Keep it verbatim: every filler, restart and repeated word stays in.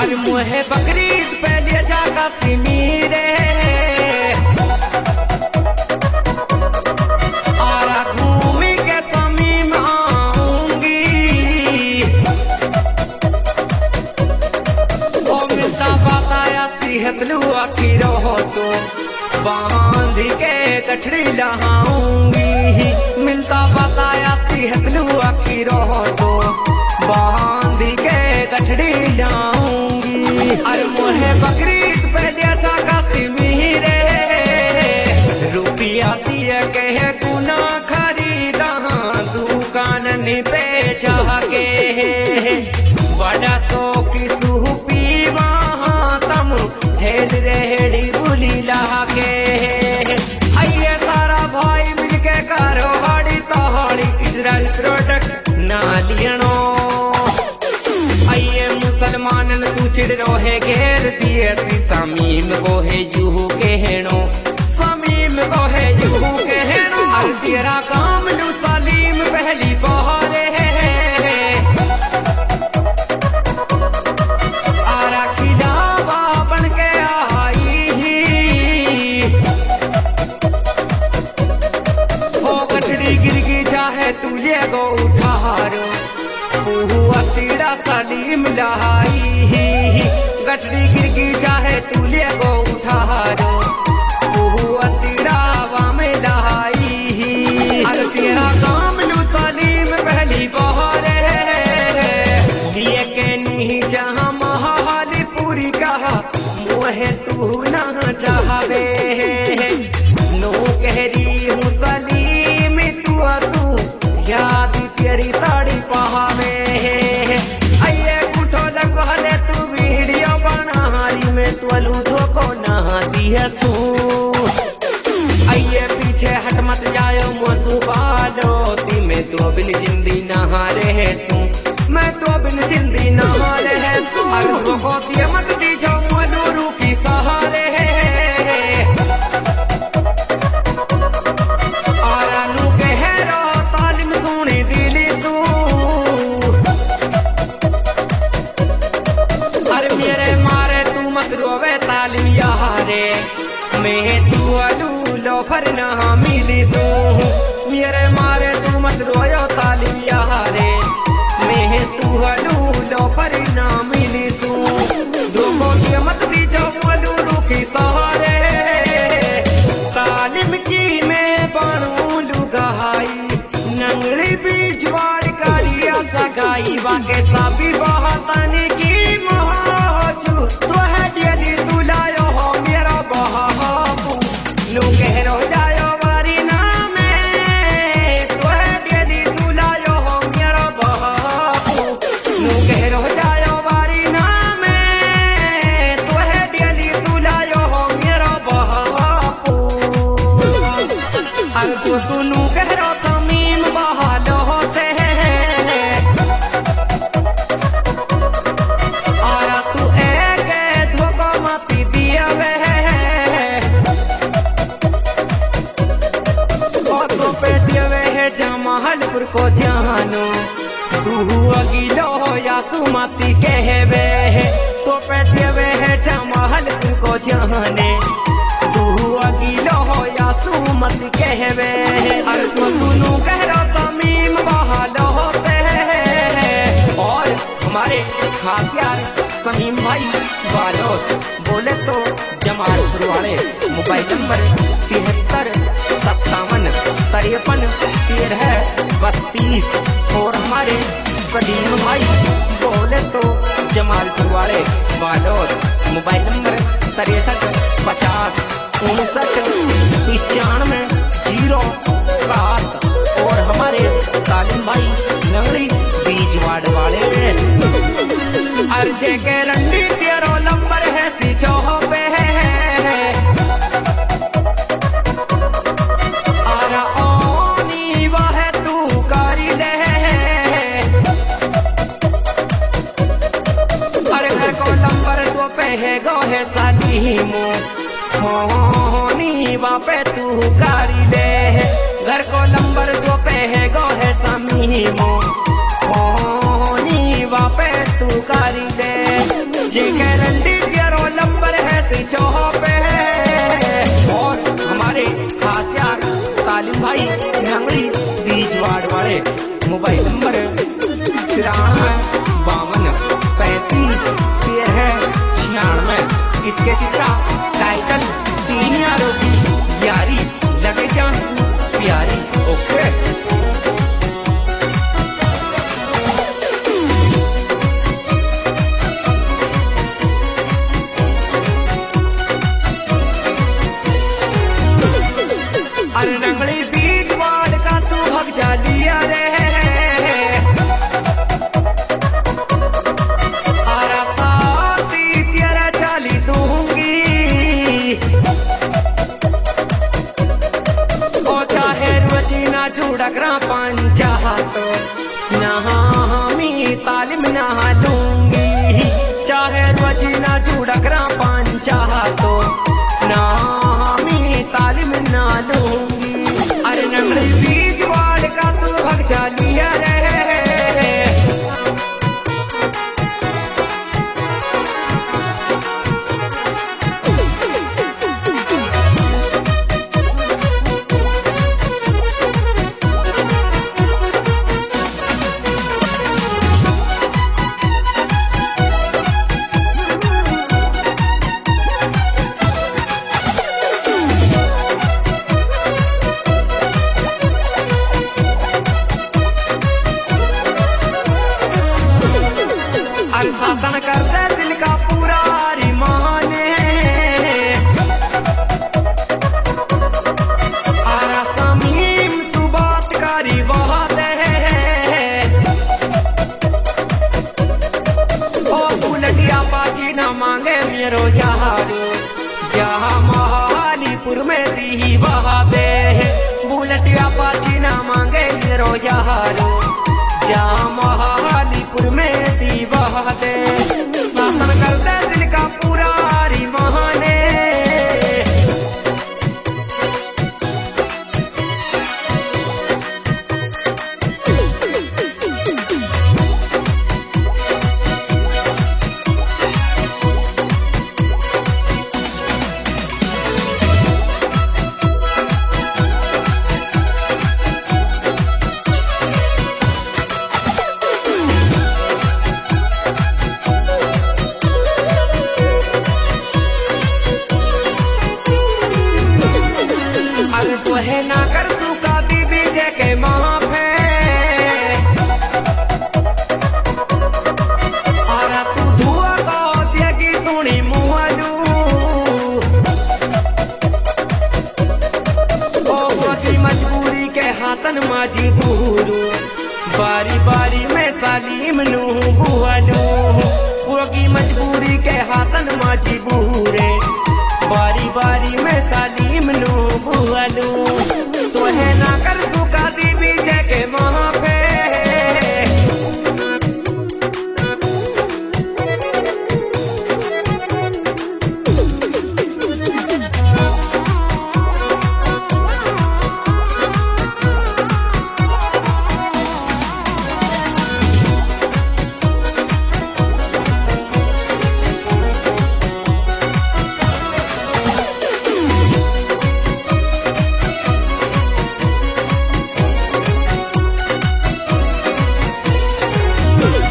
अरे मोहे बकरीद पे ले जागा सिमीरे आरा घूमी के समी में आऊंगी ओ मिलता बताया सेहत लुआ की रहो तो बांध के गठड़ी लहाऊंगी मिलता बताया सेहत लुआ की रहो तो बांध के गठड़ी लाऊंगी अरे मोहे बकरीद पे ले जागा सिमीरे रुपया दिए कहे गुना खरीदा दुकान पे जाके बड़ा सो की सूपी वहाँ तम हेल रेहड़ी बुली लाके आइए सारा भाई मिलके करो हाड़ी तोहड़ी इजराइल प्रोडक्ट ना लियनो आइए मुसलमान सूचिड़ रोहे घेर दिए सी समीम को है यूं कहनो समीम को है यूं कहनो अब तेरा काम लू सलीम पहली बहारे आरा खिलावा बन के आई हो गठड़ी गिर गी चाहे तू ले गो उठारो तीरा सलीम लहाई गठड़ी गिर गी चाहे तू ले गो उठारो तीरा वाम लहाई अरे तेरा काम लू सलीम पहली बहारे लिए के नहीं जहाँ महाली पूरी कहा मोहे तू ना चाहवे नो कह रही हूँ सलीम तू असू याद तेरी ताड़ी पहावे आइए पीछे हट मत जायो मोसू बालो ती मैं तो बिन जिंदी नहा रहे सू मैं तो बिन जिंदी नहा रहे सू अरे होती मत दीजो मोलूरू की सहारे आरानू कह रो तालिम सुनी दिली सू अरे मेरे मारे तू मत रोवे तालिम यारे मैं तू अलूलो फर ना मिली तू मेरे मारे तू मत रोयो तालिम यारे मैं तू अलूलो फर ना मिली तू दो मोती मत दीजो अलूरू की सहारे तालिम की मैं बनू लुगाई नंगली बीच वाड़ कारिया सगाई वाके साबी बहातानी की महाचू तो है डेली सुलायो हो मेरा बहा नु कहरो जायो वारी नामे तो है डेली सुलायो हो मेरा बापू नु कहरो जायो वारी नामे तो है डेली सुलायो हो मेरा बापू अरे तो सुनू कहरो समीम बहालो होते आरा तू एक धोखा मत दिया वे जमालपुर को जानो तू अगिलो या सुमति कहवे तो पेटवे है जमालपुर को जाने तू अगिलो या सुमति कहवे अरे तो सुनू कहरो समीम बहालो होते और हमारे खास यार समीम भाई बालोत बोले तो जमालपुर वाले मोबाइल नंबर तिहत्तर सत्तावन तिरपन तेरह बत्तीस और हमारे सलीम भाई बोले तो जमालपुर वाले बालोद मोबाइल नंबर तिरसठ पचास उनसठ पचानवे जीरो सात और हमारे तालिम भाई नंगली बीजवाड़ वाले अर्जे के रंडी तेरो नंबर है सी चौह पे सलीमो होनी बापे तू कारी ले घर को नंबर दो पे है गो है समीमो होनी बापे तू कारी ले मोबाइल नंबर तिरानवे बावन पैंतीस तेरह छियानवे। इसके चित्रा टाइटल तीन यारों की यारी लगे जान प्यारी। ओके अरे रंगड़ी बीच वाड़ का तू भग जा लिया रे। आरा साथी तेरा चाली दूंगी ओ चाहे रोजीना चूड़करा पंचा तो नहा हमी तालिम नहा लूंगी। चाहे रोजीना चूड़करा पंचा तो ना हमी तालिम ना लूंगी। अरे नंगड़ी बीच वाड़ का तू भग जा लिया रे। शासन कर दे दिल का पूरा रिमाने आरा समीम सुबात कारी बहुत है। ओ बुलटिया पाची न मांगे मेरो यारो जहाँ महालीपुर में दी बहादे। बुलटिया पाची न मांगे मेरो यारो जहाँ महालीपुर में दी बहादे। शासन कर दे दिल का पूरा रिमाने है ना कर सूखा दीदी जे के माफे। और तू धुआ को देगी सुनी मुआलू ओ की मजबूरी के हाथन माजी बूरू। बारी बारी में सालीम नू बुआलू वो की मजबूरी के हाथन माजी बूरे। बारी बारी में सालीम नू बुआलू तो है ना कर